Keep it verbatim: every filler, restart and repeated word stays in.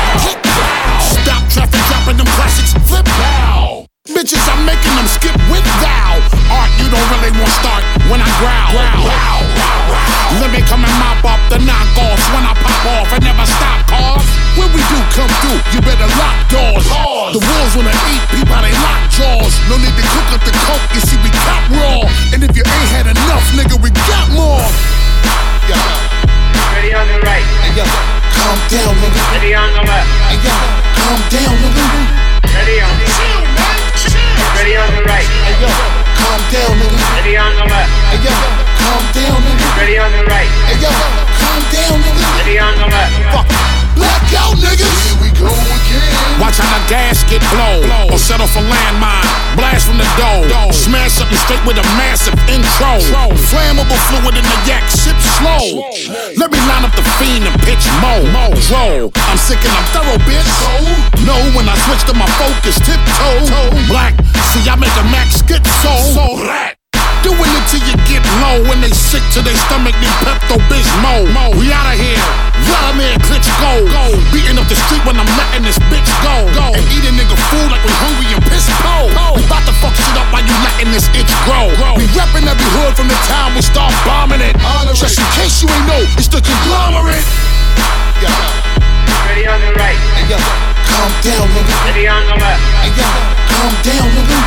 Click, stop traffic, dropping them classics. Flip now. Bitches, I'm making them skip with thou. Art, you don't really want start when I growl. growl. Let me come and mop up the knockoffs when I pop off and never stop cars. When we do come through, you better lock doors. Pause. The wolves wanna eat people, they lock jaws. No need to cook up the coke, you see we got raw. And if you ain't had enough, nigga, we got more. Yo. Ready on the right. Hey, yo. Calm down, nigga. Ready on the left. Hey, yo. Calm down, nigga. Ready on the chill, man. Chill. Ready on the right. Hey, yo. Calm down, nigga. Ready on the left. Hey, yo. Calm down, nigga. Ready on the right. Hey, yo. Calm down, nigga. Ready on the left. Fuck. Blackout, niggas. Here we go again. Watch how the gasket blow, blow. Or settle for landmine. Blast from the door. Dough. Smash something straight with a massive intro. Troll. Flammable fluid in the yak, sip slow. slow. Let me line up the fiend and pitch mo. mo. Roll. I'm sick and I'm thorough, bitch. So? No, when I switch to my focus, tiptoe. Black. See, I make a max schizo. So black. Doing it till you get low. When they sick to their stomach, need Pepto-Bismol. We outta here, Vladimir Klitschko. Go. Beating up the street when I'm letting this bitch go. go. And eating nigga food like we hungry and piss cold. We bout to fuck shit up while you letting this itch grow. grow. We reppin' every hood from the time we start bombing it. Honor Just it. In case you ain't know, it's the conglomerate. Yeah. Ready on the right. Hey, yo. Calm down, nigga. Ready on the left. Hey, yo. Calm down, nigga.